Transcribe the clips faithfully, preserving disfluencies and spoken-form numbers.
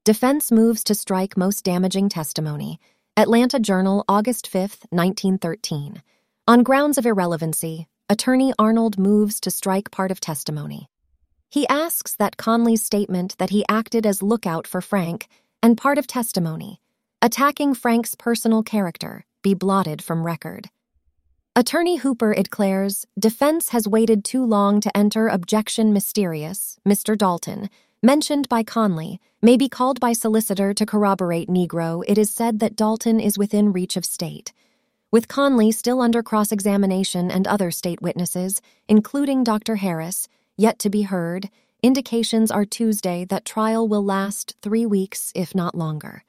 Defense moves to strike most damaging testimony. Atlanta Journal, August fifth, nineteen thirteen. On grounds of irrelevancy, Attorney Arnold moves to strike part of testimony. He asks that Conley's statement that he acted as lookout for Frank and part of testimony, attacking Frank's personal character, be blotted from record. Attorney Hooper declares, defense has waited too long to enter objection mysterious, Mister Dalton, mentioned by Conley, may be called by solicitor to corroborate Negro. It is said that Dalton is within reach of state. With Conley still under cross-examination and other state witnesses, including Doctor Harris, yet to be heard, indications are Tuesday that trial will last three weeks, if not longer.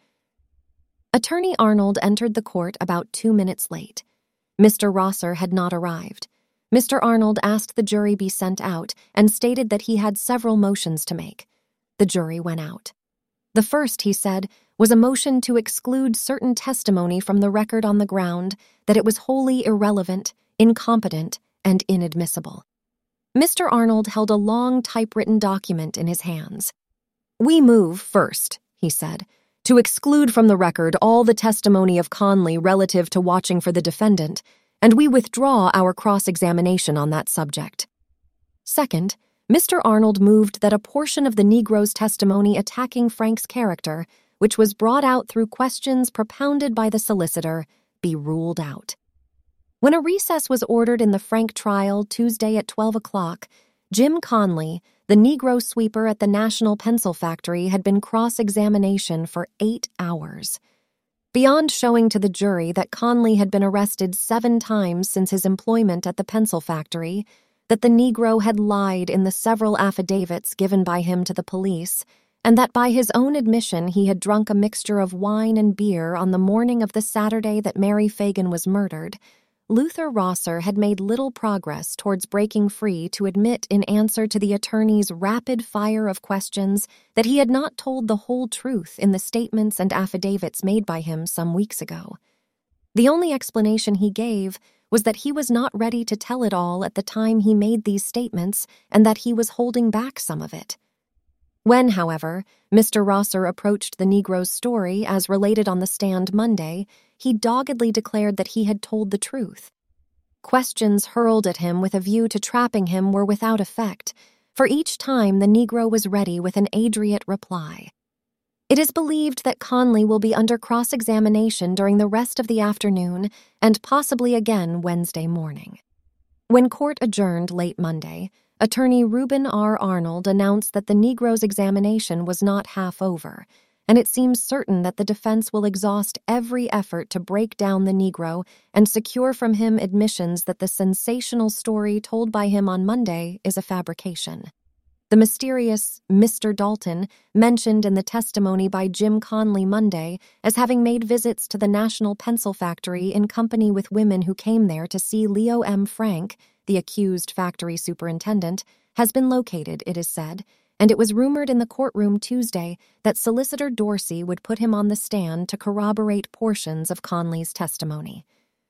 Attorney Arnold entered the court about two minutes late. Mister Rosser had not arrived. Mister Arnold asked the jury be sent out and stated that he had several motions to make. The jury went out. The first, he said, was a motion to exclude certain testimony from the record on the ground that it was wholly irrelevant, incompetent, and inadmissible. Mister Arnold held a long typewritten document in his hands. "We move, first," he said, "to exclude from the record all the testimony of Conley relative to watching for the defendant, and we withdraw our cross-examination on that subject. Second, Mister Arnold moved that a portion of the Negro's testimony attacking Frank's character, which was brought out through questions propounded by the solicitor, be ruled out." When a recess was ordered in the Frank trial Tuesday at twelve o'clock, Jim Conley, the Negro sweeper at the National Pencil Factory, had been cross-examination for eight hours. Beyond showing to the jury that Conley had been arrested seven times since his employment at the pencil factory, that the Negro had lied in the several affidavits given by him to the police, and that by his own admission he had drunk a mixture of wine and beer on the morning of the Saturday that Mary Fagan was murdered, Luther Rosser had made little progress towards breaking free to admit in answer to the attorney's rapid fire of questions that he had not told the whole truth in the statements and affidavits made by him some weeks ago. The only explanation he gave was that he was not ready to tell it all at the time he made these statements and that he was holding back some of it. When, however, Mister Rosser approached the Negro's story as related on the stand Monday, he doggedly declared that he had told the truth. Questions hurled at him with a view to trapping him were without effect, for each time the Negro was ready with an adroit reply. It is believed that Conley will be under cross-examination during the rest of the afternoon and possibly again Wednesday morning. When court adjourned late Monday, Attorney Reuben R. Arnold announced that the Negro's examination was not half over, and it seems certain that the defense will exhaust every effort to break down the Negro and secure from him admissions that the sensational story told by him on Monday is a fabrication. The mysterious Mister Dalton, mentioned in the testimony by Jim Conley Monday as having made visits to the National Pencil Factory in company with women who came there to see Leo M. Frank, the accused factory superintendent, has been located, it is said, and it was rumored in the courtroom Tuesday that Solicitor Dorsey would put him on the stand to corroborate portions of Conley's testimony.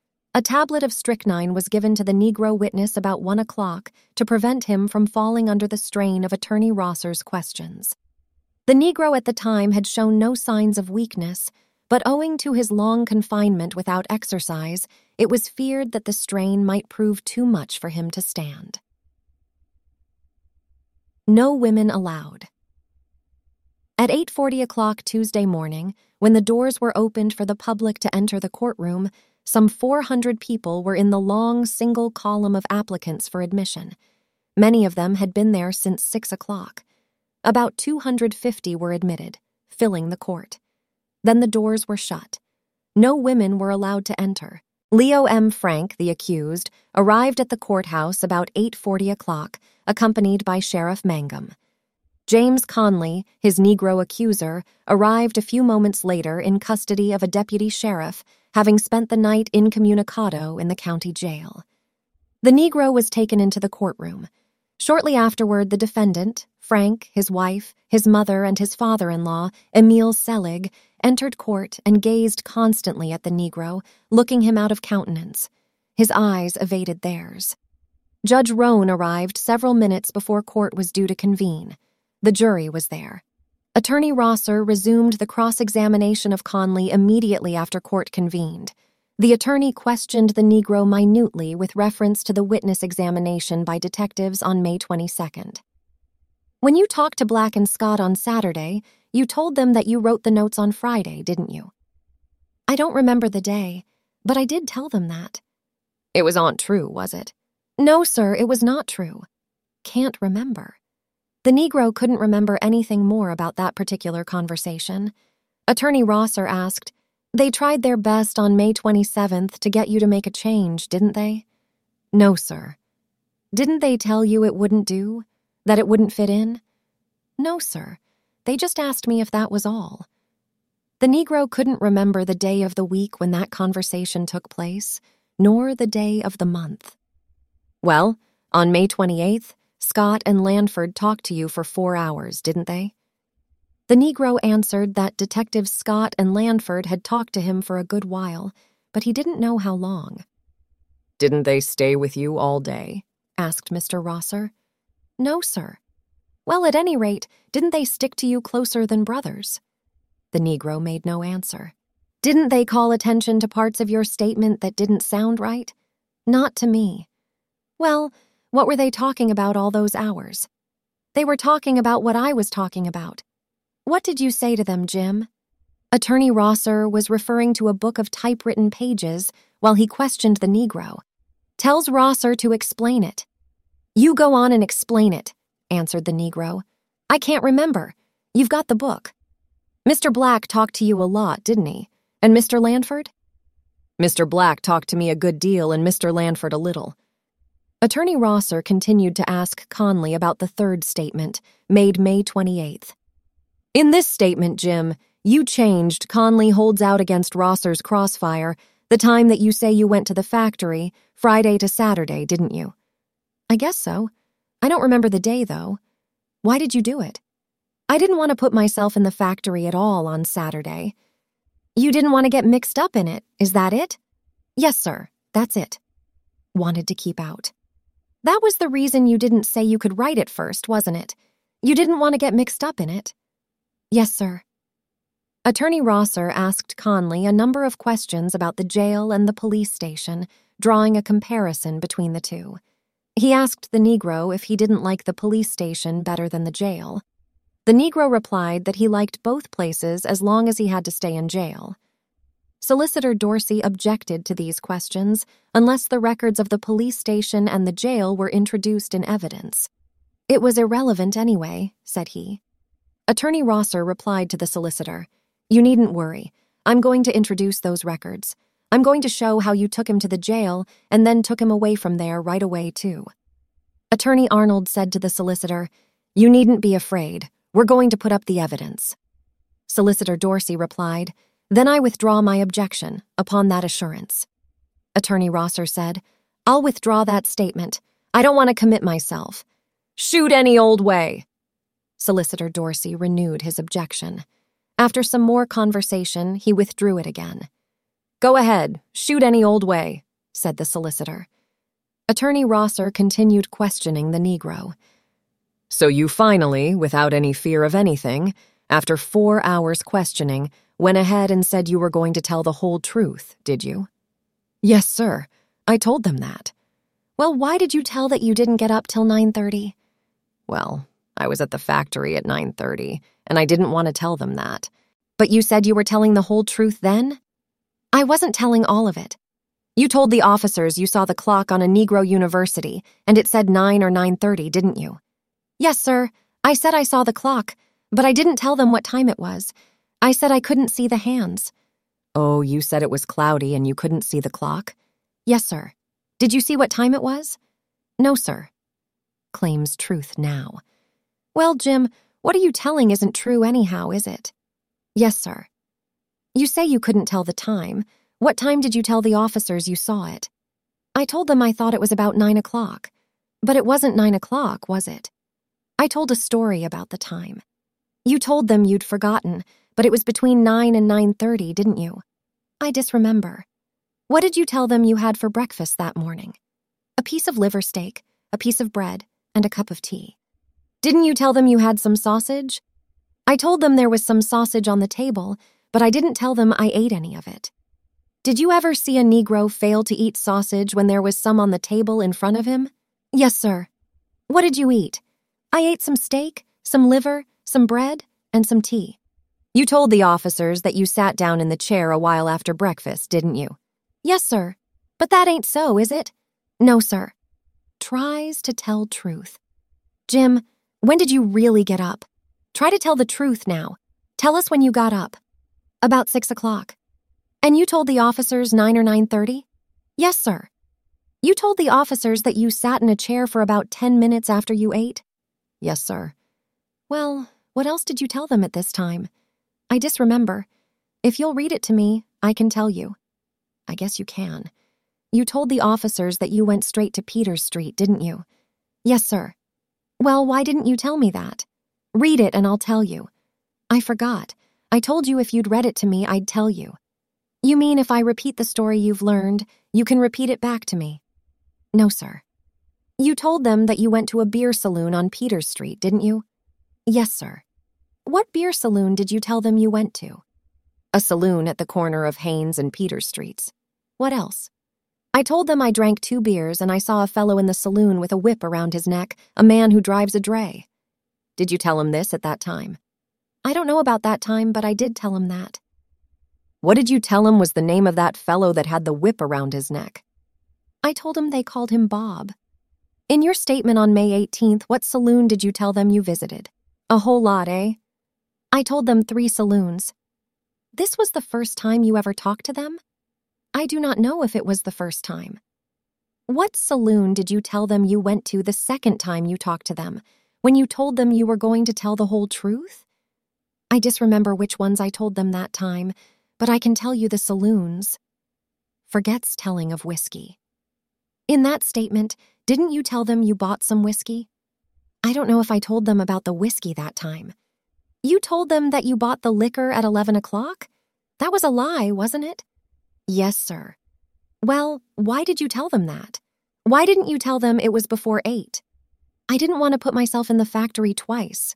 A tablet of strychnine was given to the Negro witness about one o'clock to prevent him from falling under the strain of Attorney Rosser's questions. The Negro at the time had shown no signs of weakness, but owing to his long confinement without exercise, it was feared that the strain might prove too much for him to stand. No women allowed. At eight forty o'clock Tuesday morning, when the doors were opened for the public to enter the courtroom, some four hundred people were in the long single column of applicants for admission. Many of them had been there since six o'clock. About two hundred fifty were admitted, filling the court. Then the doors were shut. No women were allowed to enter. Leo M. Frank, the accused, arrived at the courthouse about eight forty o'clock, accompanied by Sheriff Mangum. James Conley, his Negro accuser, arrived a few moments later in custody of a deputy sheriff, having spent the night incommunicado in the county jail. The Negro was taken into the courtroom. Shortly afterward, the defendant, Frank, his wife, his mother, and his father-in-law, Emil Selig, entered court and gazed constantly at the Negro, looking him out of countenance. His eyes evaded theirs. Judge Roan arrived several minutes before court was due to convene. The jury was there. Attorney Rosser resumed the cross-examination of Conley immediately after court convened. The attorney questioned the Negro minutely with reference to the witness examination by detectives on May twenty-second. When you talked to Black and Scott on Saturday, you told them that you wrote the notes on Friday, didn't you? I don't remember the day, but I did tell them that. It was not true, was it? No, sir, it was not true. Can't remember. The Negro couldn't remember anything more about that particular conversation. Attorney Rosser asked, They tried their best on May twenty-seventh to get you to make a change, didn't they? No, sir. Didn't they tell you it wouldn't do? That it wouldn't fit in? No, sir. They just asked me if that was all. The Negro couldn't remember the day of the week when that conversation took place, nor the day of the month. Well, on May twenty-eighth, Scott and Lanford talked to you for four hours, didn't they? The Negro answered that Detectives Scott and Lanford had talked to him for a good while, but he didn't know how long. Didn't they stay with you all day? Asked Mister Rosser. No, sir. Well, at any rate, didn't they stick to you closer than brothers? The Negro made no answer. Didn't they call attention to parts of your statement that didn't sound right? Not to me. Well, what were they talking about all those hours? They were talking about what I was talking about. What did you say to them, Jim? Attorney Rosser was referring to a book of typewritten pages while he questioned the Negro. Tells Rosser to explain it. You go on and explain it, answered the Negro. I can't remember. You've got the book. Mister Black talked to you a lot, didn't he? And Mister Lanford? Mister Black talked to me a good deal and Mister Lanford a little. Attorney Rosser continued to ask Conley about the third statement, made May twenty-eighth. In this statement, Jim, you changed Conley holds out against Rosser's crossfire the time that you say you went to the factory, Friday to Saturday, didn't you? I guess so. I don't remember the day, though. Why did you do it? I didn't want to put myself in the factory at all on Saturday. You didn't want to get mixed up in it, is that it? Yes, sir, that's it. Wanted to keep out. That was the reason you didn't say you could write it first, wasn't it? You didn't want to get mixed up in it. Yes, sir. Attorney Rosser asked Conley a number of questions about the jail and the police station, drawing a comparison between the two. He asked the Negro if he didn't like the police station better than the jail. The Negro replied that he liked both places as long as he had to stay in jail. Solicitor Dorsey objected to these questions unless the records of the police station and the jail were introduced in evidence. It was irrelevant anyway, said he. Attorney Rosser replied to the solicitor, You needn't worry. I'm going to introduce those records. I'm going to show how you took him to the jail and then took him away from there right away, too. Attorney Arnold said to the solicitor, You needn't be afraid. We're going to put up the evidence. Solicitor Dorsey replied, Then I withdraw my objection upon that assurance. Attorney Rosser said, I'll withdraw that statement. I don't want to commit myself. Shoot any old way. Solicitor Dorsey renewed his objection. After some more conversation, he withdrew it again. Go ahead, shoot any old way, said the solicitor. Attorney Rosser continued questioning the Negro. So you finally, without any fear of anything, after four hours questioning, went ahead and said you were going to tell the whole truth, did you? Yes, sir. I told them that. Well, why did you tell that you didn't get up till nine thirty? Well, I was at the factory at nine thirty, and I didn't want to tell them that. But you said you were telling the whole truth then? I wasn't telling all of it. You told the officers you saw the clock on a Negro University, and it said nine or nine thirty, didn't you? Yes, sir. I said I saw the clock, but I didn't tell them what time it was. I said I couldn't see the hands. Oh, you said it was cloudy and you couldn't see the clock? Yes, sir. Did you see what time it was? No, sir. Claims truth now. Well, Jim, what are you telling isn't true anyhow, is it? Yes, sir. You say you couldn't tell the time. What time did you tell the officers you saw it? I told them I thought it was about nine o'clock. But it wasn't nine o'clock, was it? I told a story about the time. You told them you'd forgotten, but it was between nine and nine thirty, didn't you? I disremember. What did you tell them you had for breakfast that morning? A piece of liver steak, a piece of bread, and a cup of tea. Didn't you tell them you had some sausage? I told them there was some sausage on the table, but I didn't tell them I ate any of it. Did you ever see a Negro fail to eat sausage when there was some on the table in front of him? Yes, sir. What did you eat? I ate some steak, some liver, some bread, and some tea. You told the officers that you sat down in the chair a while after breakfast, didn't you? Yes, sir. But that ain't so, is it? No, sir. Tries to tell truth. Jim, when did you really get up? Try to tell the truth now. Tell us when you got up. About six o'clock. And you told the officers nine or nine thirty? Yes, sir. You told the officers that you sat in a chair for about ten minutes after you ate? Yes, sir. Well, what else did you tell them at this time? I disremember. If you'll read it to me, I can tell you. I guess you can. You told the officers that you went straight to Peters Street, didn't you? Yes, sir. Well, why didn't you tell me that? Read it and I'll tell you. I forgot. I told you if you'd read it to me, I'd tell you. You mean if I repeat the story you've learned, you can repeat it back to me? No, sir. You told them that you went to a beer saloon on Peters Street, didn't you? Yes, sir. What beer saloon did you tell them you went to? A saloon at the corner of Haynes and Peters Streets. What else? I told them I drank two beers and I saw a fellow in the saloon with a whip around his neck, a man who drives a dray. Did you tell him this at that time? I don't know about that time, but I did tell him that. What did you tell him was the name of that fellow that had the whip around his neck? I told him they called him Bob. In your statement on May eighteenth, what saloon did you tell them you visited? A whole lot, eh? I told them three saloons. This was the first time you ever talked to them? I do not know if it was the first time. What saloon did you tell them you went to the second time you talked to them, when you told them you were going to tell the whole truth? I disremember which ones I told them that time, but I can tell you the saloons. Forgets telling of whiskey. In that statement, didn't you tell them you bought some whiskey? I don't know if I told them about the whiskey that time. You told them that you bought the liquor at eleven o'clock? That was a lie, wasn't it? Yes, sir. Well, why did you tell them that? Why didn't you tell them it was before eight? I didn't want to put myself in the factory twice.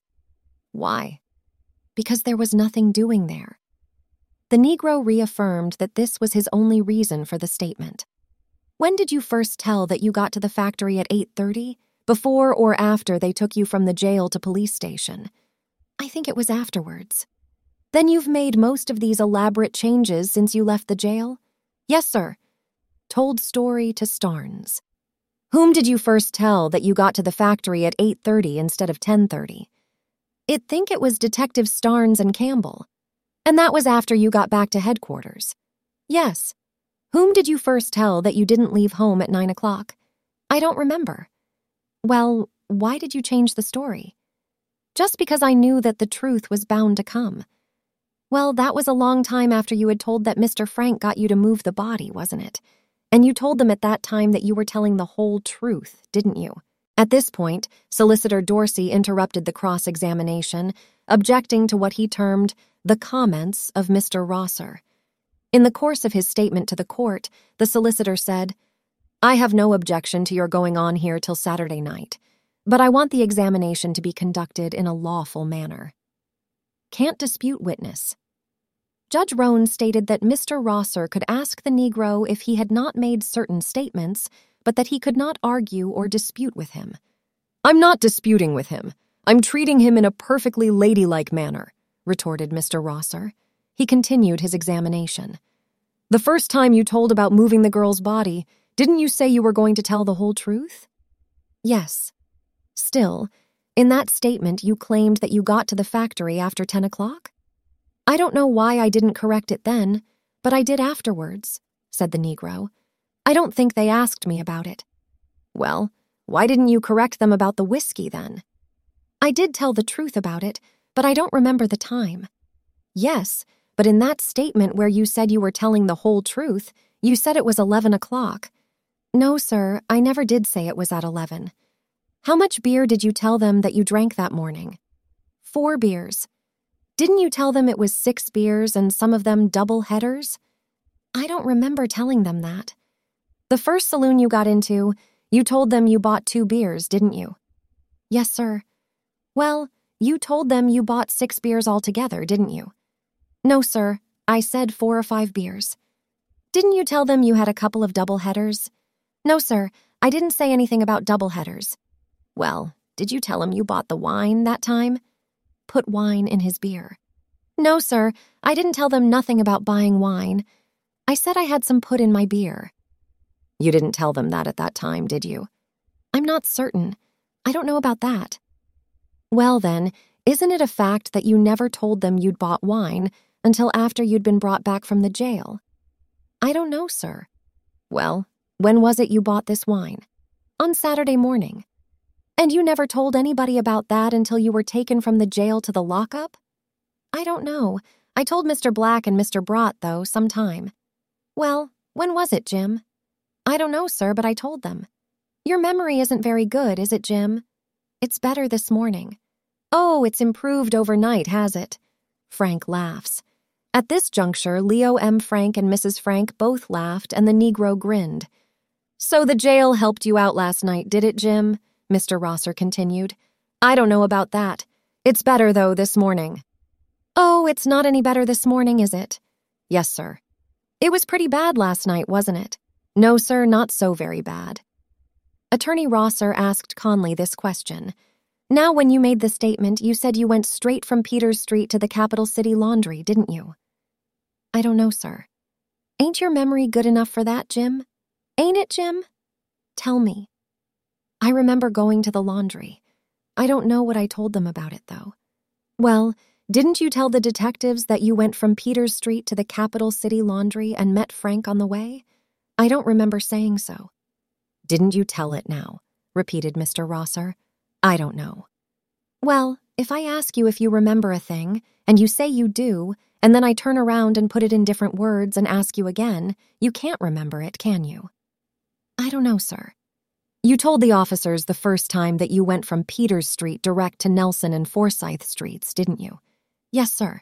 Why? Because there was nothing doing there. The Negro reaffirmed that this was his only reason for the statement. When did you first tell that you got to the factory at eight thirty? Before or after they took you from the jail to police station? I think it was afterwards. Then you've made most of these elaborate changes since you left the jail? Yes, sir. Told story to Starnes. Whom did you first tell that you got to the factory at eight thirty instead of ten thirty? I'd think it was Detective Starnes and Campbell. And that was after you got back to headquarters. Yes. Whom did you first tell that you didn't leave home at nine o'clock? I don't remember. Well, why did you change the story? Just because I knew that the truth was bound to come. Well, that was a long time after you had told that Mister Frank got you to move the body, wasn't it? And you told them at that time that you were telling the whole truth, didn't you? At this point, Solicitor Dorsey interrupted the cross-examination, objecting to what he termed the comments of Mister Rosser. In the course of his statement to the court, the solicitor said, I have no objection to your going on here till Saturday night, but I want the examination to be conducted in a lawful manner. Can't dispute witness. Judge Rohn stated that Mister Rosser could ask the Negro if he had not made certain statements, but that he could not argue or dispute with him. I'm not disputing with him. I'm treating him in a perfectly ladylike manner, retorted Mister Rosser. He continued his examination. The first time you told about moving the girl's body, didn't you say you were going to tell the whole truth? Yes. Still, in that statement you claimed that you got to the factory after ten o'clock? I don't know why I didn't correct it then, but I did afterwards, said the Negro. I don't think they asked me about it. Well, why didn't you correct them about the whiskey then? I did tell the truth about it, but I don't remember the time. Yes, but in that statement where you said you were telling the whole truth, you said it was eleven o'clock. No, sir, I never did say it was at eleven. How much beer did you tell them that you drank that morning? Four beers. Didn't you tell them it was six beers and some of them double headers? I don't remember telling them that. The first saloon you got into, you told them you bought two beers, didn't you? Yes, sir. Well, You told them you bought six beers altogether, didn't you? No, sir. I said four or five beers. Didn't you tell them you had a couple of double headers? No, sir. I didn't say anything about double headers. Well, did you tell him you bought the wine that time? Put wine in his beer. No, sir. I didn't tell them nothing about buying wine. I said I had some put in my beer. You didn't tell them that at that time, did you? I'm not certain. I don't know about that. Well then, isn't it a fact that you never told them you'd bought wine until after you'd been brought back from the jail? I don't know, sir. Well, when was it you bought this wine? On Saturday morning. And you never told anybody about that until you were taken from the jail to the lockup? I don't know. I told Mister Black and Mister Brott, though, sometime. Well, when was it, Jim? I don't know, sir, but I told them. Your memory isn't very good, is it, Jim? It's better this morning. Oh, it's improved overnight, has it? Frank laughs. At this juncture, Leo M. Frank and Missus Frank both laughed, and the Negro grinned. So the jail helped you out last night, did it, Jim? Mister Rosser continued. I don't know about that. It's better, though, this morning. Oh, it's not any better this morning, is it? Yes, sir. It was pretty bad last night, wasn't it? No, sir, not so very bad. Attorney Rosser asked Conley this question. Now, when you made the statement, you said you went straight from Peters Street to the Capital City Laundry, didn't you? I don't know, sir. Ain't your memory good enough for that, Jim? Ain't it, Jim? Tell me. I remember going to the laundry. I don't know what I told them about it, though. Well, didn't you tell the detectives that you went from Peters Street to the Capital City Laundry and met Frank on the way? I don't remember saying so. Didn't you tell it now? Repeated Mister Rosser. I don't know. Well, if I ask you if you remember a thing, and you say you do, and then I turn around and put it in different words and ask you again, you can't remember it, can you? I don't know, sir. You told the officers the first time that you went from Peters Street direct to Nelson and Forsyth Streets, didn't you? Yes, sir.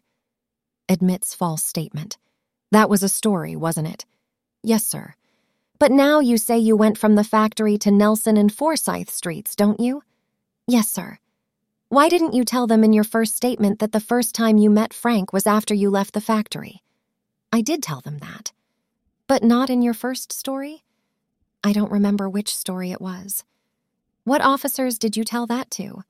Admits false statement. That was a story, wasn't it? Yes, sir. But now you say you went from the factory to Nelson and Forsyth Streets, don't you? Yes, sir. Why didn't you tell them in your first statement that the first time you met Frank was after you left the factory? I did tell them that. But not in your first story? I don't remember which story it was. What officers did you tell that to?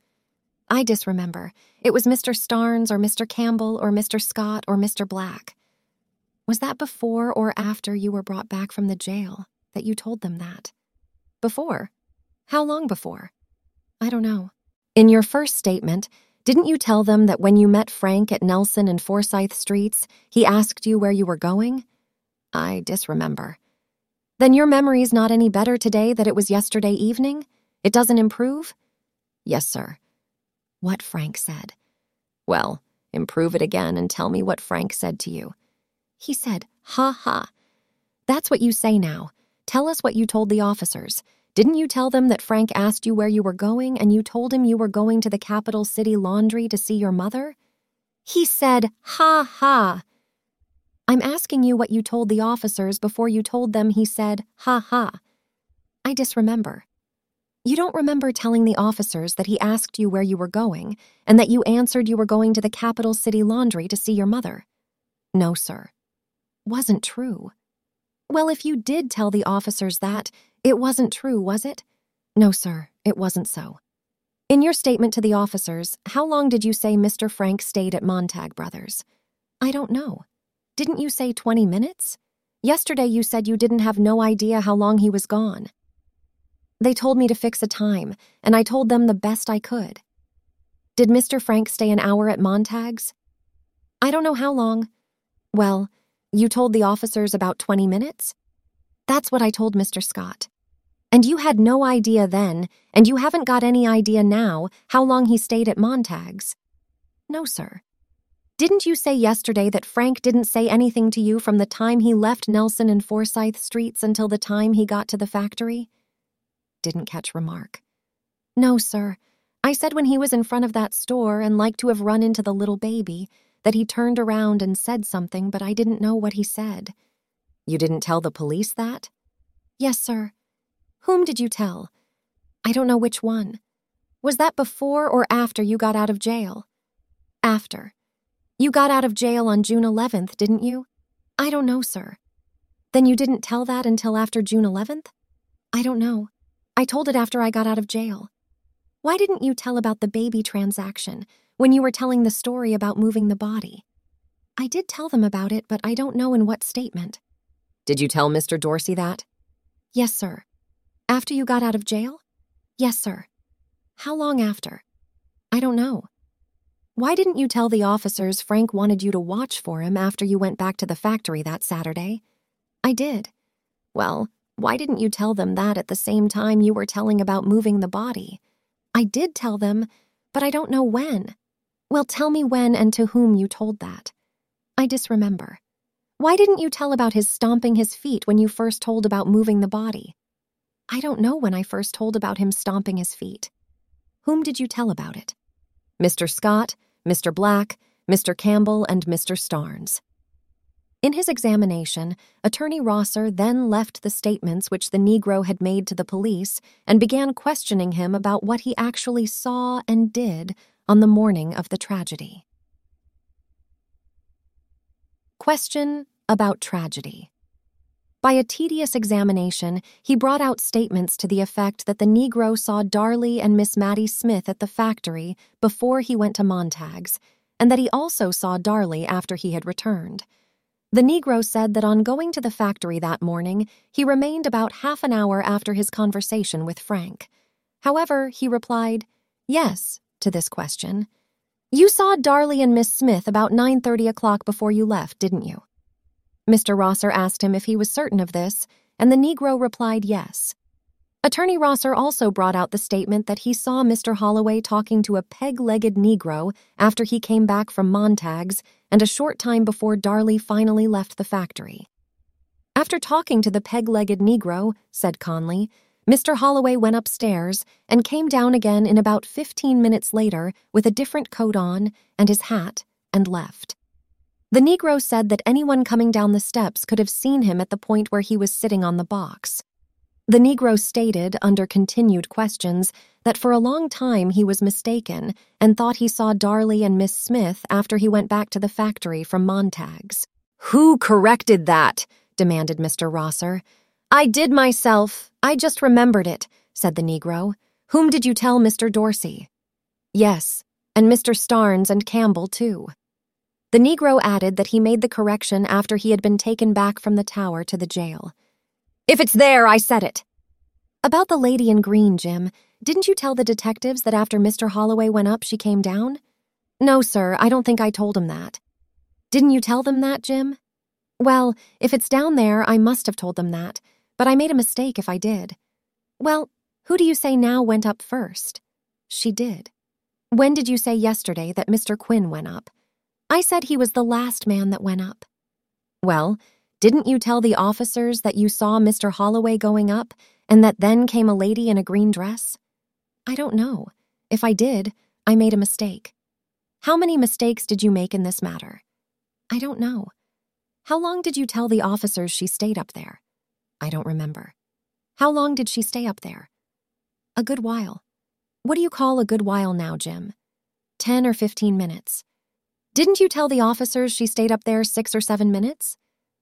I disremember. It was Mister Starnes or Mister Campbell or Mister Scott or Mister Black. Was that before or after you were brought back from the jail that you told them that? Before? How long before? I don't know. In your first statement, didn't you tell them that when you met Frank at Nelson and Forsyth Streets, he asked you where you were going? I disremember. Then your memory's not any better today that it was yesterday evening? It doesn't improve? Yes, sir. What Frank said. Well, improve it again and tell me what Frank said to you. He said, ha ha. That's what you say now. Tell us what you told the officers. Didn't you tell them that Frank asked you where you were going and you told him you were going to the Capital City Laundry to see your mother? He said, ha ha. I'm asking you what you told the officers before you told them he said, ha ha. I disremember. You don't remember telling the officers that he asked you where you were going and that you answered you were going to the Capital City Laundry to see your mother? No, sir. Wasn't true. Well, if you did tell the officers that, it wasn't true, was it? No, sir, it wasn't so. In your statement to the officers, how long did you say Mister Frank stayed at Montag Brothers? I don't know. Didn't you say twenty minutes? Yesterday you said you didn't have no idea how long he was gone. They told me to fix a time, and I told them the best I could. Did Mister Frank stay an hour at Montag's? I don't know how long. Well, you told the officers about twenty minutes? That's what I told Mister Scott. And you had no idea then, and you haven't got any idea now, how long he stayed at Montag's? No, sir. Didn't you say yesterday that Frank didn't say anything to you from the time he left Nelson and Forsyth Streets until the time he got to the factory? Didn't catch remark. No, sir. I said when he was in front of that store and liked to have run into the little baby, that he turned around and said something, but I didn't know what he said. You didn't tell the police that? Yes, sir. Whom did you tell? I don't know which one. Was that before or after you got out of jail? After. You got out of jail on June eleventh, didn't you? I don't know, sir. Then you didn't tell that until after June eleventh? I don't know. I told it after I got out of jail. Why didn't you tell about the baby transaction when you were telling the story about moving the body? I did tell them about it, but I don't know in what statement. Did you tell Mister Dorsey that? Yes, sir. After you got out of jail? Yes, sir. How long after? I don't know. Why didn't you tell the officers Frank wanted you to watch for him after you went back to the factory that Saturday? I did. Well, why didn't you tell them that at the same time you were telling about moving the body? I did tell them, but I don't know when. Well, tell me when and to whom you told that. I disremember. Why didn't you tell about his stomping his feet when you first told about moving the body? I don't know when I first told about him stomping his feet. Whom did you tell about it? Mister Scott, Mister Black, Mister Campbell, and Mister Starnes. In his examination, Attorney Rosser then left the statements which the Negro had made to the police and began questioning him about what he actually saw and did on the morning of the tragedy. Question about tragedy. By a tedious examination, he brought out statements to the effect that the Negro saw Darley and Miss Mattie Smith at the factory before he went to Montag's, and that he also saw Darley after he had returned. The Negro said that on going to the factory that morning, he remained about half an hour after his conversation with Frank. However, he replied, yes, to this question. You saw Darley and Miss Smith about nine thirty o'clock before you left, didn't you? Mister Rosser asked him if he was certain of this, and the Negro replied yes. Attorney Rosser also brought out the statement that he saw Mister Holloway talking to a peg-legged Negro after he came back from Montag's and a short time before Darley finally left the factory. After talking to the peg-legged Negro, said Conley, Mister Holloway went upstairs and came down again in about fifteen minutes later with a different coat on and his hat and left. The Negro said that anyone coming down the steps could have seen him at the point where he was sitting on the box. The Negro stated, under continued questions, that for a long time he was mistaken and thought he saw Darley and Miss Smith after he went back to the factory from Montag's. Who corrected that? Demanded Mister Rosser. I did myself. I just remembered it, said the Negro. Whom did you tell Mister Dorsey? Yes, and Mister Starnes and Campbell, too. The Negro added that he made the correction after he had been taken back from the tower to the jail. If it's there, I said it. About the lady in green, Jim, didn't you tell the detectives that after Mister Holloway went up, she came down? No, sir, I don't think I told him that. Didn't you tell them that, Jim? Well, if it's down there, I must have told them that, but I made a mistake if I did. Well, who do you say now went up first? She did. When did you say yesterday that Mister Quinn went up? I said he was the last man that went up. Well, didn't you tell the officers that you saw Mister Holloway going up and that then came a lady in a green dress? I don't know. If I did, I made a mistake. How many mistakes did you make in this matter? I don't know. How long did you tell the officers she stayed up there? I don't remember. How long did she stay up there? A good while. What do you call a good while now, Jim? Ten or fifteen minutes. Didn't you tell the officers she stayed up there six or seven minutes?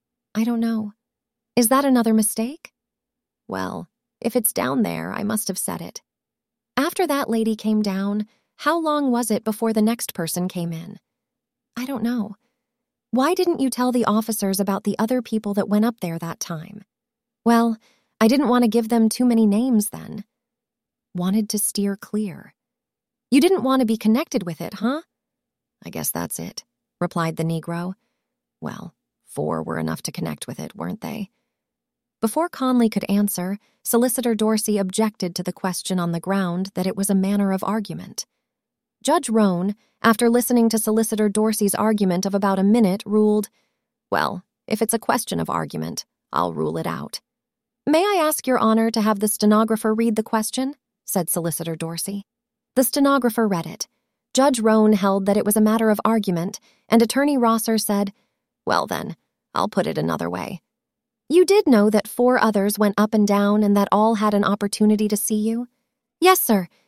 I don't know. Is that another mistake? Well, if it's down there, I must have said it. After that lady came down, how long was it before the next person came in? I don't know. Why didn't you tell the officers about the other people that went up there that time? Well, I didn't want to give them too many names then. Wanted to steer clear. You didn't want to be connected with it, huh? I guess that's it, replied the Negro. Well, four were enough to connect with it, weren't they? Before Conley could answer, Solicitor Dorsey objected to the question on the ground that it was a manner of argument. Judge Roan, after listening to Solicitor Dorsey's argument of about a minute, ruled, well, if it's a question of argument, I'll rule it out. May I ask Your Honor to have the stenographer read the question? Said Solicitor Dorsey. The stenographer read it. Judge Roan held that it was a matter of argument, and Attorney Rosser said, well then, I'll put it another way. You did know that four others went up and down and that all had an opportunity to see you? Yes, sir.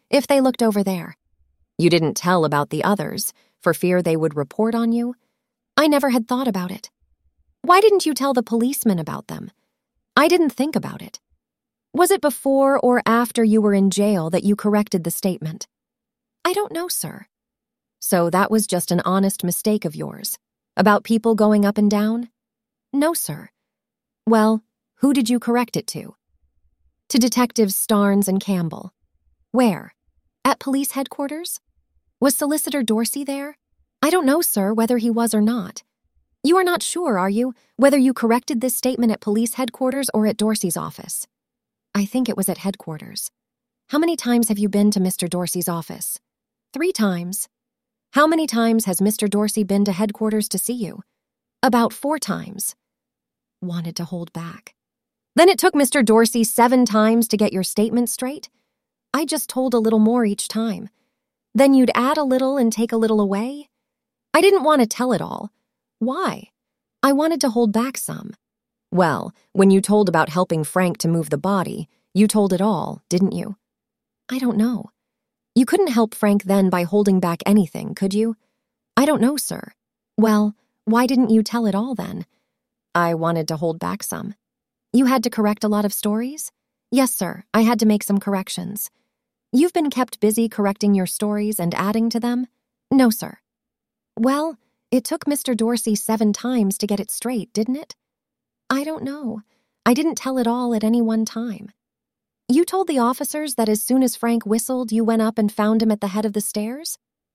if they looked over there. You didn't tell about the others, for fear they would report on you? I never had thought about it. Why didn't you tell the policeman about them? I didn't think about it. Was it before or after you were in jail that you corrected the statement? I don't know, sir. So that was just an honest mistake of yours, about people going up and down? No, sir. Well, who did you correct it to? To Detectives Starnes and Campbell. Where? At police headquarters? Was Solicitor Dorsey there? I don't know, sir, whether he was or not. You are not sure, are you, whether you corrected this statement at police headquarters or at Dorsey's office? I think it was at headquarters. How many times have you been to Mister Dorsey's office? Three times. How many times has Mister Dorsey been to headquarters to see you? About four times. Wanted to hold back. Then it took Mister Dorsey seven times to get your statement straight? I just told a little more each time. Then you'd add a little and take a little away? I didn't want to tell it all. Why? I wanted to hold back some. Well, when you told about helping Frank to move the body, you told it all, didn't you? I don't know. You couldn't help Frank then by holding back anything, could you? I don't know, sir. Well, why didn't you tell it all then? I wanted to hold back some. You had to correct a lot of stories? Yes, sir, I had to make some corrections. You've been kept busy correcting your stories and adding to them? No, sir. Well, it took Mister Dorsey seven times to get it straight, didn't it? I don't know. I didn't tell it all at any one time. You told the officers that as soon as Frank whistled, you went up and found him at the head of the stairs?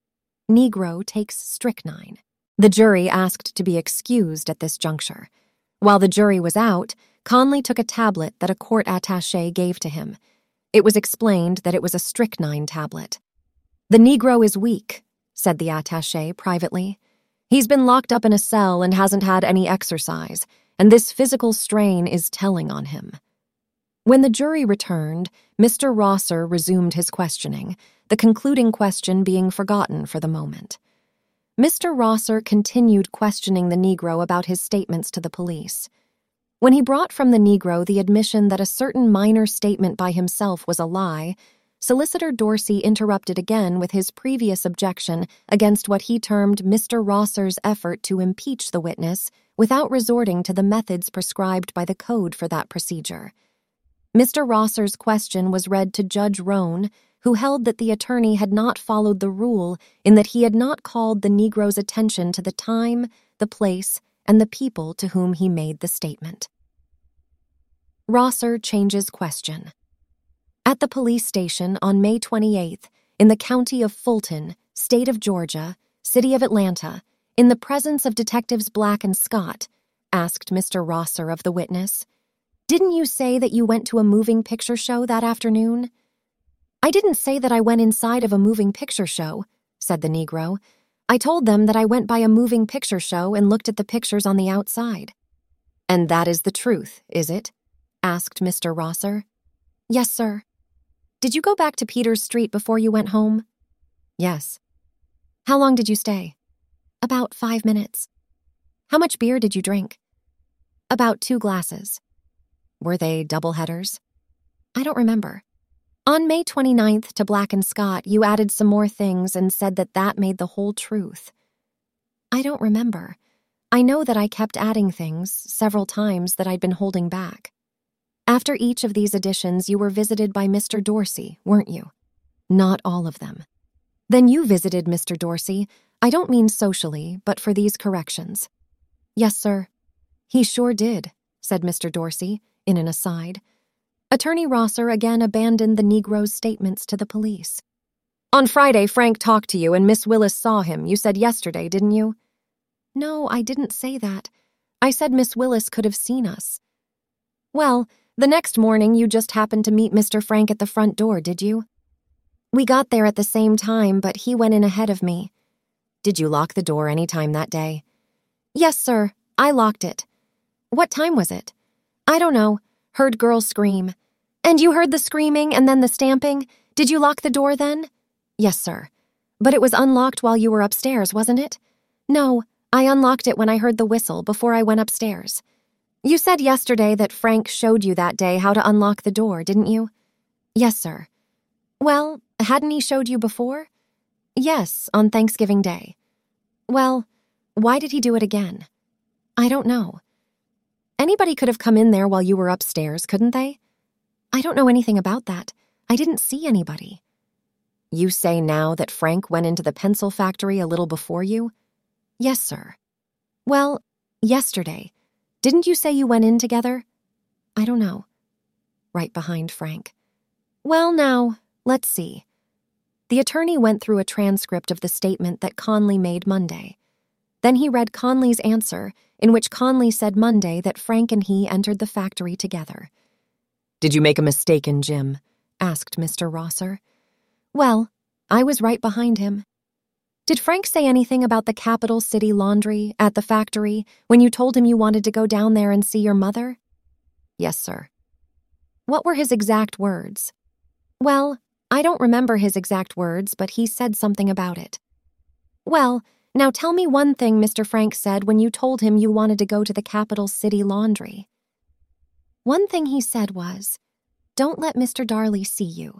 Negro takes strychnine. The jury asked to be excused at this juncture. While the jury was out, Conley took a tablet that a court attaché gave to him. It was explained that it was a strychnine tablet. The Negro is weak, said the attaché privately. He's been locked up in a cell and hasn't had any exercise, and this physical strain is telling on him. When the jury returned, Mister Rosser resumed his questioning, the concluding question being forgotten for the moment. Mister Rosser continued questioning the Negro about his statements to the police. When he brought from the Negro the admission that a certain minor statement by himself was a lie, Solicitor Dorsey interrupted again with his previous objection against what he termed Mister Rosser's effort to impeach the witness without resorting to the methods prescribed by the code for that procedure. Mister Rosser's question was read to Judge Roan, who held that the attorney had not followed the rule in that he had not called the Negro's attention to the time, the place, and the people to whom he made the statement. Rosser changes question. At the police station on May twenty-eighth, in the county of Fulton, state of Georgia, city of Atlanta, in the presence of Detectives Black and Scott, asked Mister Rosser of the witness, "Didn't you say that you went to a moving picture show that afternoon?" "I didn't say that I went inside of a moving picture show," said the Negro. "I told them that I went by a moving picture show and looked at the pictures on the outside." "And that is the truth, is it?" asked Mister Rosser. "Yes, sir." "Did you go back to Peters Street before you went home?" "Yes." "How long did you stay?" "About five minutes." "How much beer did you drink?" "About two glasses." "Were they double-headers?" "I don't remember." On May twenty-ninth to Black and Scott, you added some more things and said that that made the whole truth. "I don't remember. I know that I kept adding things several times that I'd been holding back." After each of these additions, you were visited by Mister Dorsey, weren't you? "Not all of them." "Then you visited Mister Dorsey, I don't mean socially, but for these corrections." "Yes, sir." "He sure did," said Mister Dorsey, in an aside. Attorney Rosser again abandoned the Negro's statements to the police. "On Friday, Frank talked to you and Miss Willis saw him, you said yesterday, didn't you?" "No, I didn't say that. I said Miss Willis could have seen us." "Well, the next morning you just happened to meet Mister Frank at the front door, did you?" "We got there at the same time, but he went in ahead of me." "Did you lock the door any time that day?" "Yes, sir. I locked it." "What time was it?" "I don't know. Heard girls scream." "And you heard the screaming and then the stamping? Did you lock the door then?" "Yes, sir." "But it was unlocked while you were upstairs, wasn't it?" "No, I unlocked it when I heard the whistle before I went upstairs." "You said yesterday that Frank showed you that day how to unlock the door, didn't you?" "Yes, sir." Well, hadn't he showed you before? Yes, on Thanksgiving Day. Well, why did he do it again? I don't know. Anybody could have come in there while you were upstairs, couldn't they? I don't know anything about that. I didn't see anybody. You say now that Frank went into the pencil factory a little before you? Yes, sir. Well, yesterday. Didn't you say you went in together? I don't know. Right behind Frank. Well, now, let's see. The attorney went through a transcript of the statement that Conley made Monday. Then he read Conley's answer, in which Conley said Monday that Frank and he entered the factory together. Did you make a mistake in Jim? Asked Mister Rosser. Well, I was right behind him. Did Frank say anything about the Capital City Laundry at the factory when you told him you wanted to go down there and see your mother? Yes, sir. What were his exact words? Well, I don't remember his exact words, but he said something about it. Well, now tell me one thing Mister Frank said when you told him you wanted to go to the Capital City Laundry. One thing he said was, "Don't let Mister Darley see you."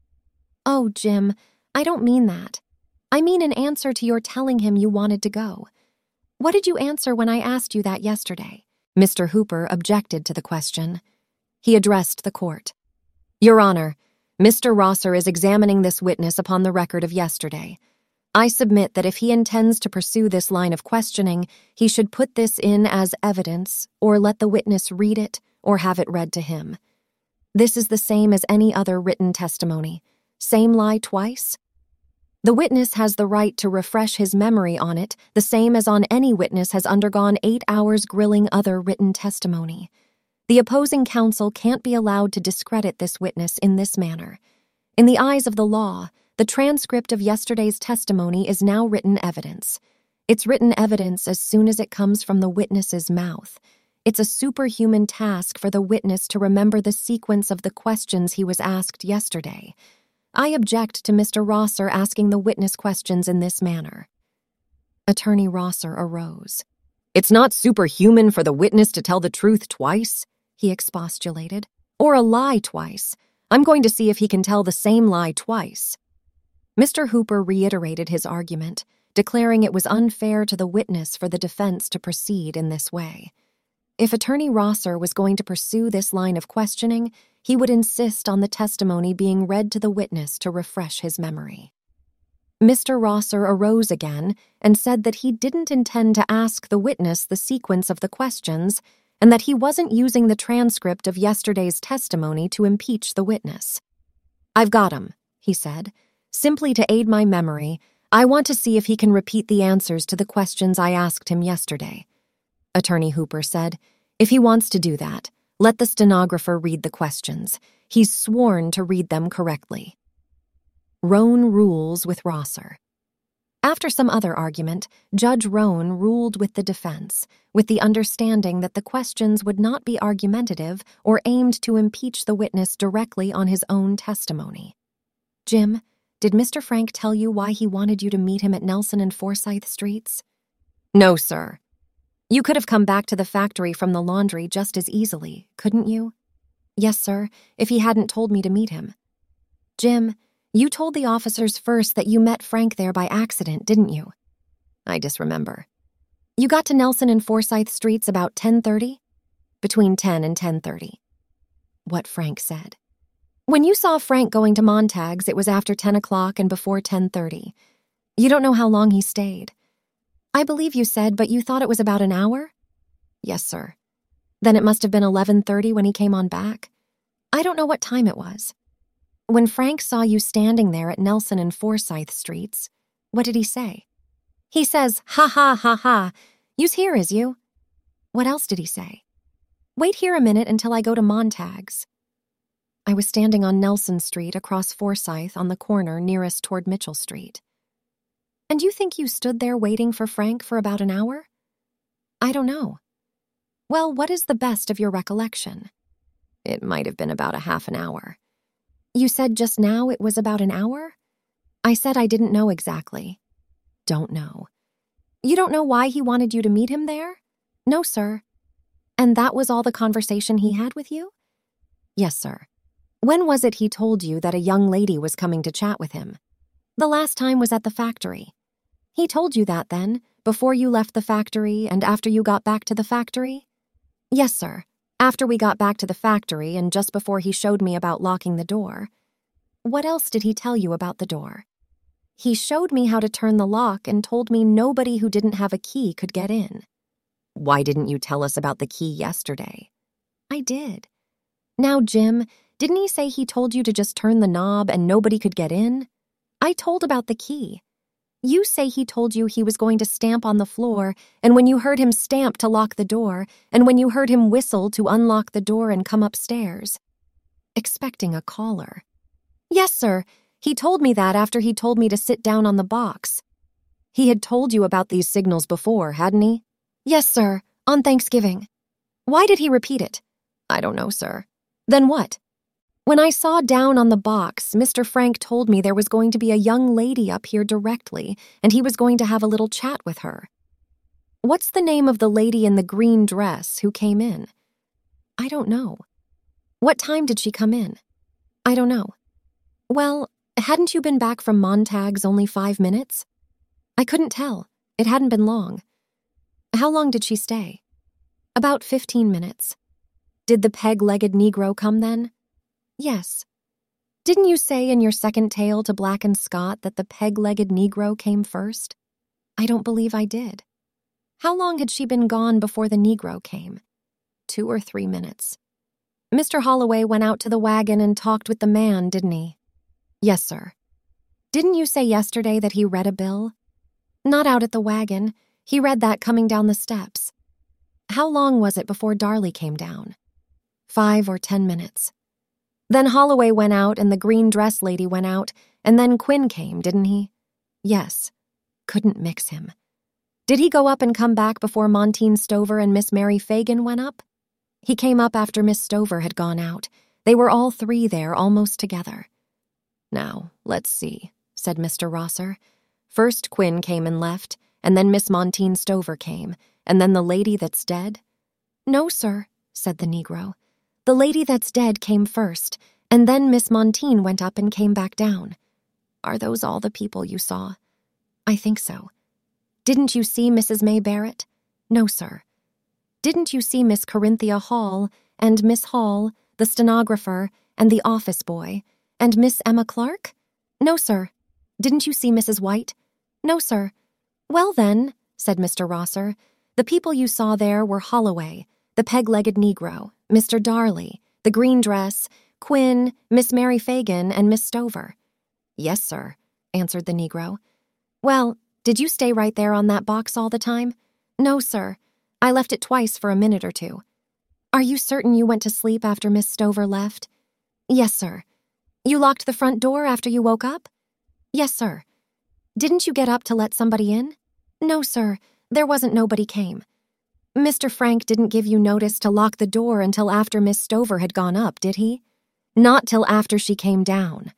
Oh, Jim, I don't mean that. I mean in answer to your telling him you wanted to go. What did you answer when I asked you that yesterday? Mister Hooper objected to the question. He addressed the court. Your Honor, Mister Rosser is examining this witness upon the record of yesterday. I submit that if he intends to pursue this line of questioning, he should put this in as evidence, or let the witness read it, or have it read to him. This is the same as any other written testimony. Same lie twice? The witness has the right to refresh his memory on it, the same as on any witness has undergone eight hours grilling other written testimony. The opposing counsel can't be allowed to discredit this witness in this manner. In the eyes of the law, the transcript of yesterday's testimony is now written evidence. It's written evidence as soon as it comes from the witness's mouth. It's a superhuman task for the witness to remember the sequence of the questions he was asked yesterday. I object to Mister Rosser asking the witness questions in this manner. Attorney Rosser arose. It's not superhuman for the witness to tell the truth twice, he expostulated, or a lie twice. I'm going to see if he can tell the same lie twice. Mister Hooper reiterated his argument, declaring it was unfair to the witness for the defense to proceed in this way. If Attorney Rosser was going to pursue this line of questioning, he would insist on the testimony being read to the witness to refresh his memory. Mister Rosser arose again and said that he didn't intend to ask the witness the sequence of the questions and that he wasn't using the transcript of yesterday's testimony to impeach the witness. I've got him, he said. Simply to aid my memory, I want to see if he can repeat the answers to the questions I asked him yesterday. Attorney Hooper said, if he wants to do that, let the stenographer read the questions. He's sworn to read them correctly. Roan rules with Rosser. After some other argument, Judge Roan ruled with the defense, with the understanding that the questions would not be argumentative or aimed to impeach the witness directly on his own testimony. Jim, did Mister Frank tell you why he wanted you to meet him at Nelson and Forsyth Streets? No, sir. You could have come back to the factory from the laundry just as easily, couldn't you? Yes, sir, if he hadn't told me to meet him. Jim, you told the officers first that you met Frank there by accident, didn't you? I disremember. You got to Nelson and Forsyth Streets about ten thirty? Between ten and ten thirty. What Frank said. When you saw Frank going to Montag's, it was after ten o'clock and before ten thirty. You don't know how long he stayed. I believe you said, but you thought it was about an hour? Yes, sir. Then it must have been eleven thirty when he came on back. I don't know what time it was. When Frank saw you standing there at Nelson and Forsyth Streets, what did he say? He says, ha ha ha ha, you's here, is you? What else did he say? Wait here a minute until I go to Montag's. I was standing on Nelson Street across Forsyth on the corner nearest toward Mitchell Street. And you think you stood there waiting for Frank for about an hour? I don't know. Well, what is the best of your recollection? It might have been about a half an hour. You said just now it was about an hour? I said I didn't know exactly. Don't know. You don't know why he wanted you to meet him there? No, sir. And that was all the conversation he had with you? Yes, sir. When was it he told you that a young lady was coming to chat with him? The last time was at the factory. He told you that then, before you left the factory and after you got back to the factory? Yes, sir. After we got back to the factory and just before he showed me about locking the door. What else did he tell you about the door? He showed me how to turn the lock and told me nobody who didn't have a key could get in. Why didn't you tell us about the key yesterday? I did. Now, Jim, didn't he say he told you to just turn the knob and nobody could get in? I told about the key. You say he told you he was going to stamp on the floor, and when you heard him stamp to lock the door, and when you heard him whistle to unlock the door and come upstairs. Expecting a caller. Yes, sir. He told me that after he told me to sit down on the box. He had told you about these signals before, hadn't he? Yes, sir, on Thanksgiving. Why did he repeat it? I don't know, sir. Then what? When I saw down on the box, Mister Frank told me there was going to be a young lady up here directly, and he was going to have a little chat with her. What's the name of the lady in the green dress who came in? I don't know. What time did she come in? I don't know. Well, hadn't you been back from Montag's only five minutes? I couldn't tell. It hadn't been long. How long did she stay? About fifteen minutes. Did the peg-legged Negro come then? Yes. Didn't you say in your second tale to Black and Scott that the peg-legged Negro came first? I don't believe I did. How long had she been gone before the Negro came? Two or three minutes. Mister Holloway went out to the wagon and talked with the man, didn't he? Yes, sir. Didn't you say yesterday that he read a bill? Not out at the wagon. He read that coming down the steps. How long was it before Darley came down? Five or ten minutes. Then Holloway went out and the green dress lady went out, and then Quinn came, didn't he? Yes. Couldn't mix him. Did he go up and come back before Montine Stover and Miss Mary Fagan went up? He came up after Miss Stover had gone out. They were all three there almost together. Now, let's see, said Mister Rosser. First Quinn came and left, and then Miss Montine Stover came, and then the lady that's dead? No, sir, said the Negro. The lady that's dead came first, and then Miss Montine went up and came back down. Are those all the people you saw? I think so. Didn't you see Missus May Barrett? No, sir. Didn't you see Miss Corinthia Hall, and Miss Hall, the stenographer, and the office boy, and Miss Emma Clark? No, sir. Didn't you see Missus White? No, sir. Well, then, said Mister Rosser, the people you saw there were Holloway, the peg-legged Negro, Mister Darley, the green dress, Quinn, Miss Mary Fagan, and Miss Stover. Yes, sir, answered the Negro. Well, did you stay right there on that box all the time? No, sir. I left it twice for a minute or two. Are you certain you went to sleep after Miss Stover left? Yes, sir. You locked the front door after you woke up? Yes, sir. Didn't you get up to let somebody in? No, sir. There wasn't nobody came. Mister Frank didn't give you notice to lock the door until after Miss Stover had gone up, did he? Not till after she came down.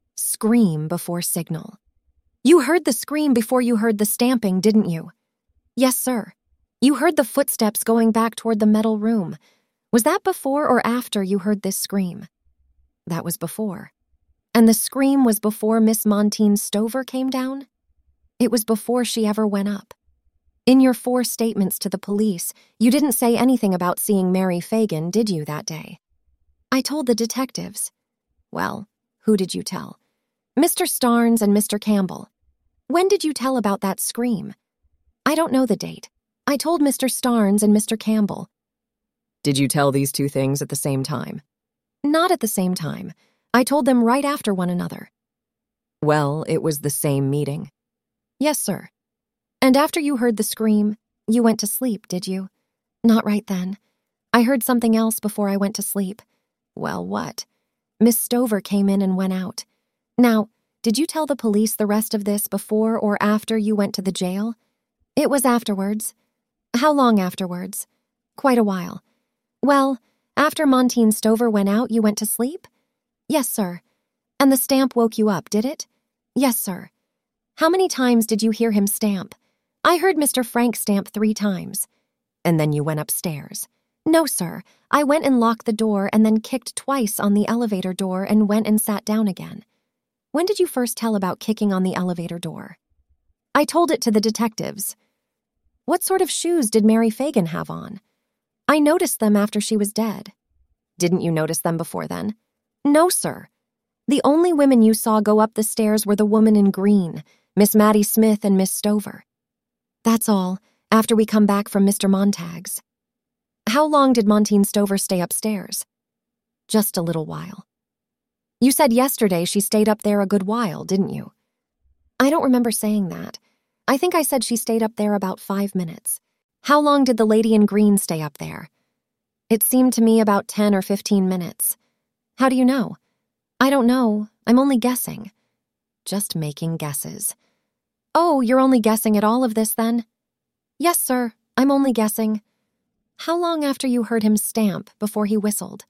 Scream before signal. You heard the scream before you heard the stamping, didn't you? Yes, sir. You heard the footsteps going back toward the metal room. Was that before or after you heard this scream? That was before. And the scream was before Miss Montine Stover came down? It was before she ever went up. In your four statements to the police, you didn't say anything about seeing Mary Fagan, did you, that day? I told the detectives. Well, who did you tell? Mister Starnes and Mister Campbell. When did you tell about that scream? I don't know the date. I told Mister Starnes and Mister Campbell. Did you tell these two things at the same time? Not at the same time. I told them right after one another. Well, it was the same meeting. Yes, sir. And after you heard the scream, you went to sleep, did you? Not right then. I heard something else before I went to sleep. Well, what? Miss Stover came in and went out. Now, did you tell the police the rest of this before or after you went to the jail? It was afterwards. How long afterwards? Quite a while. Well, after Montine Stover went out, you went to sleep? Yes, sir. And the stamp woke you up, did it? Yes, sir. How many times did you hear him stamp? I heard Mister Frank stamp three times. And then you went upstairs. No, sir. I went and locked the door and then kicked twice on the elevator door and went and sat down again. When did you first tell about kicking on the elevator door? I told it to the detectives. What sort of shoes did Mary Fagan have on? I noticed them after she was dead. Didn't you notice them before then? No, sir. The only women you saw go up the stairs were the woman in green, Miss Maddie Smith and Miss Stover. That's all, after we come back from Mister Montag's. How long did Montine Stover stay upstairs? Just a little while. You said yesterday she stayed up there a good while, didn't you? I don't remember saying that. I think I said she stayed up there about five minutes. How long did the lady in green stay up there? It seemed to me about ten or fifteen minutes. How do you know? I don't know. I'm only guessing. Just making guesses. Oh, you're only guessing at all of this then? Yes, sir. I'm only guessing. How long after you heard him stamp before he whistled?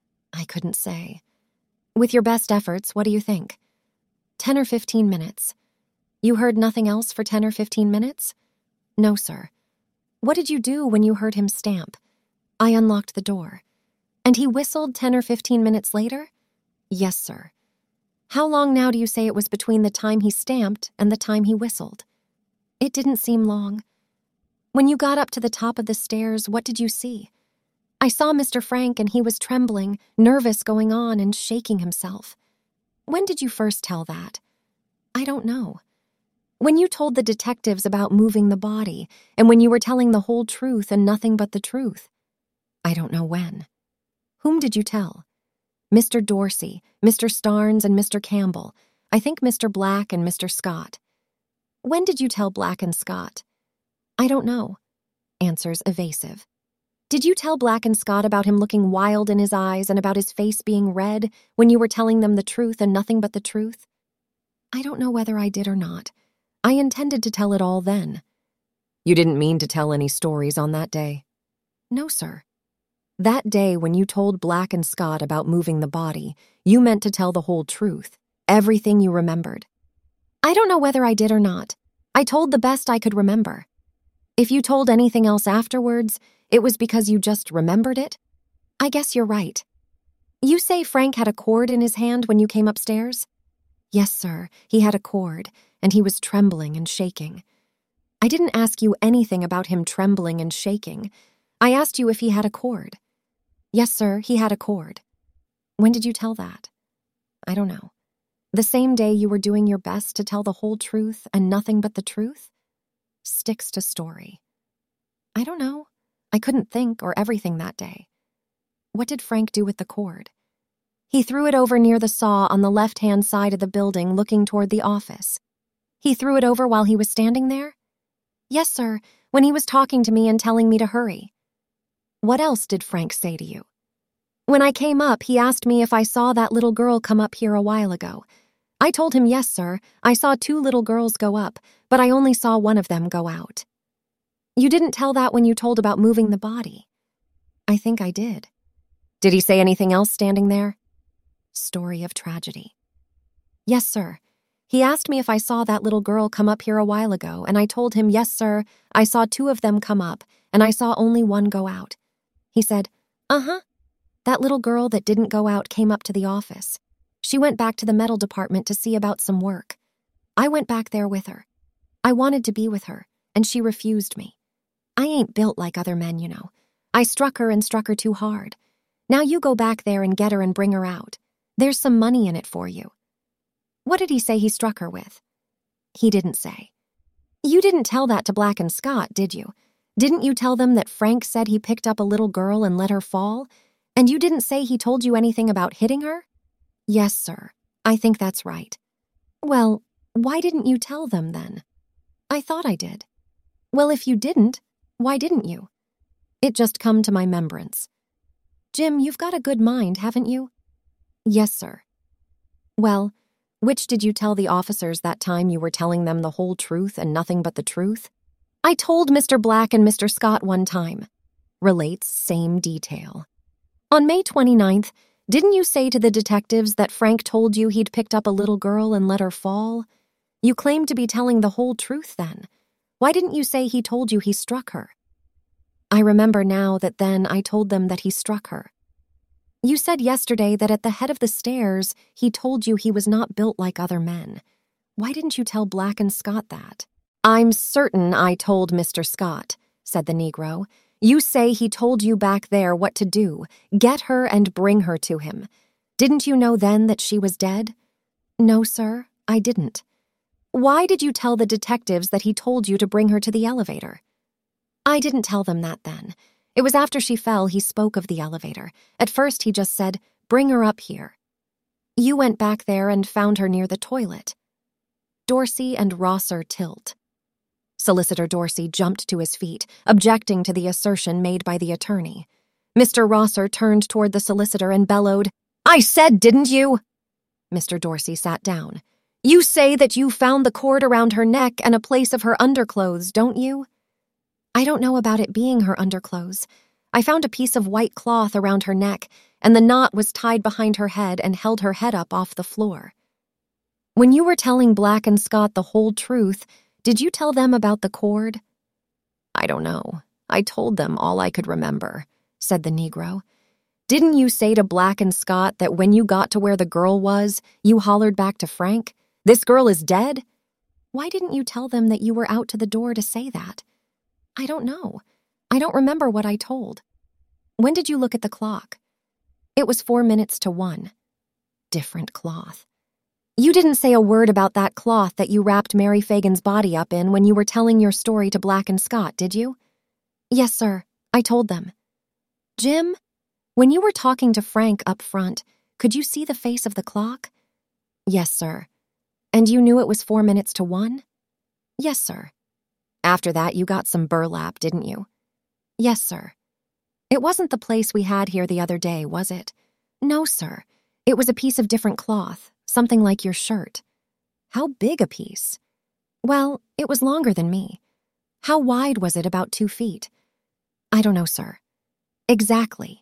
I couldn't say. With your best efforts, what do you think? Ten or fifteen minutes. You heard nothing else for ten or fifteen minutes? No, sir. What did you do when you heard him stamp? I unlocked the door. And he whistled ten or fifteen minutes later? Yes, sir. How long now do you say it was between the time he stamped and the time he whistled? It didn't seem long. When you got up to the top of the stairs, what did you see? I saw Mister Frank and he was trembling, nervous going on and shaking himself. When did you first tell that? I don't know. When you told the detectives about moving the body, and when you were telling the whole truth and nothing but the truth. I don't know when. Whom did you tell? Mister Dorsey, Mister Starnes, and Mister Campbell. I think Mister Black and Mister Scott. When did you tell Black and Scott? I don't know. Answers evasive. Did you tell Black and Scott about him looking wild in his eyes and about his face being red when you were telling them the truth and nothing but the truth? I don't know whether I did or not. I intended to tell it all then. You didn't mean to tell any stories on that day? No, sir. That day when you told Black and Scott about moving the body, you meant to tell the whole truth, everything you remembered. I don't know whether I did or not. I told the best I could remember. If you told anything else afterwards, it was because you just remembered it? I guess you're right. You say Frank had a cord in his hand when you came upstairs? Yes, sir, he had a cord, and he was trembling and shaking. I didn't ask you anything about him trembling and shaking. I asked you if he had a cord. Yes, sir, he had a cord. When did you tell that? I don't know. The same day you were doing your best to tell the whole truth and nothing but the truth? Sticks to story. I don't know. I couldn't think or everything that day. What did Frank do with the cord? He threw it over near the saw on the left-hand side of the building looking toward the office. He threw it over while he was standing there? Yes, sir, when he was talking to me and telling me to hurry. What else did Frank say to you? When I came up, he asked me if I saw that little girl come up here a while ago. I told him, yes, sir, I saw two little girls go up, but I only saw one of them go out. You didn't tell that when you told about moving the body. I think I did. Did he say anything else standing there? Story of tragedy. Yes, sir. He asked me if I saw that little girl come up here a while ago, and I told him, yes, sir, I saw two of them come up, and I saw only one go out. He said, uh-huh. That little girl that didn't go out came up to the office. She went back to the metal department to see about some work. I went back there with her. I wanted to be with her, and she refused me. I ain't built like other men, you know. I struck her and struck her too hard. Now you go back there and get her and bring her out. There's some money in it for you. What did he say he struck her with? He didn't say. You didn't tell that to Black and Scott, did you? Didn't you tell them that Frank said he picked up a little girl and let her fall? And you didn't say he told you anything about hitting her? Yes, sir. I think that's right. Well, why didn't you tell them then? I thought I did. Well, if you didn't, why didn't you? It just come to my membrance. Jim, you've got a good mind, haven't you? Yes, sir. Well, which did you tell the officers that time you were telling them the whole truth and nothing but the truth? I told Mister Black and Mister Scott one time. Relates same detail. On May twenty-ninth, didn't you say to the detectives that Frank told you he'd picked up a little girl and let her fall? You claimed to be telling the whole truth then. Why didn't you say he told you he struck her? I remember now that then I told them that he struck her. You said yesterday that at the head of the stairs, he told you he was not built like other men. Why didn't you tell Black and Scott that? I'm certain I told Mister Scott, said the Negro. You say he told you back there what to do, get her and bring her to him. Didn't you know then that she was dead? No, sir, I didn't. Why did you tell the detectives that he told you to bring her to the elevator? I didn't tell them that then. It was after she fell he spoke of the elevator. At first he just said, bring her up here. You went back there and found her near the toilet. Dorsey and Rosser tilt. Solicitor Dorsey jumped to his feet, objecting to the assertion made by the attorney. Mister Rosser turned toward the solicitor and bellowed, I said, didn't you? Mister Dorsey sat down. You say that you found the cord around her neck and a place of her underclothes, don't you? I don't know about it being her underclothes. I found a piece of white cloth around her neck, and the knot was tied behind her head and held her head up off the floor. When you were telling Black and Scott the whole truth, did you tell them about the cord? I don't know. I told them all I could remember, said the Negro. Didn't you say to Black and Scott that when you got to where the girl was, you hollered back to Frank, this girl is dead? Why didn't you tell them that you were out to the door to say that? I don't know. I don't remember what I told. When did you look at the clock? It was four minutes to one. Different cloth. You didn't say a word about that cloth that you wrapped Mary Fagan's body up in when you were telling your story to Black and Scott, did you? Yes, sir. I told them. Jim, when you were talking to Frank up front, could you see the face of the clock? Yes, sir. And you knew it was four minutes to one? Yes, sir. After that, you got some burlap, didn't you? Yes, sir. It wasn't the place we had here the other day, was it? No, sir. It was a piece of different cloth, something like your shirt. How big a piece? Well, it was longer than me. How wide was it? About two feet? I don't know, sir. Exactly.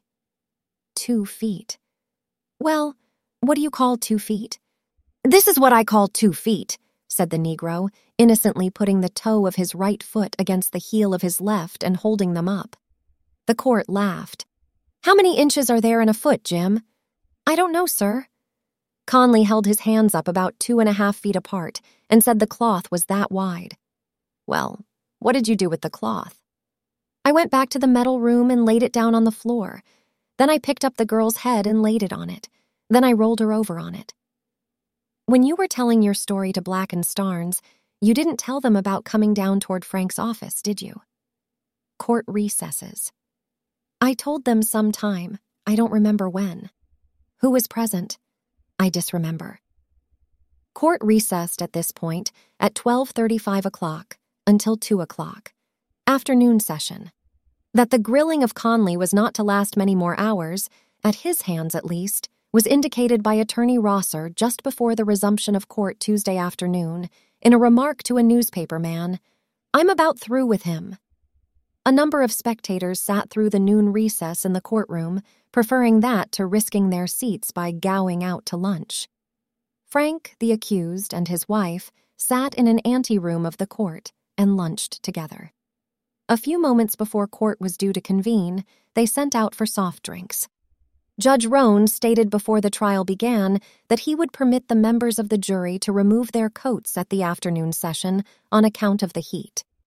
Two feet. Well, what do you call two feet? This is what I call two feet, said the Negro, innocently putting the toe of his right foot against the heel of his left and holding them up. The court laughed. How many inches are there in a foot, Jim? I don't know, sir. Conley held his hands up about two and a half feet apart and said the cloth was that wide. Well, what did you do with the cloth? I went back to the metal room and laid it down on the floor. Then I picked up the girl's head and laid it on it. Then I rolled her over on it. When you were telling your story to Black and Starnes, you didn't tell them about coming down toward Frank's office, did you? Court recesses. I told them some time. I don't remember when. Who was present? I disremember. Court recessed at this point at twelve thirty-five o'clock until two o'clock. Afternoon session. That the grilling of Conley was not to last many more hours, at his hands at least, was indicated by Attorney Rosser just before the resumption of court Tuesday afternoon in a remark to a newspaper man, I'm about through with him. A number of spectators sat through the noon recess in the courtroom, preferring that to risking their seats by gowing out to lunch. Frank, the accused, and his wife sat in an anteroom of the court and lunched together. A few moments before court was due to convene, they sent out for soft drinks. Judge Roan stated before the trial began that he would permit the members of the jury to remove their coats at the afternoon session on account of the heat.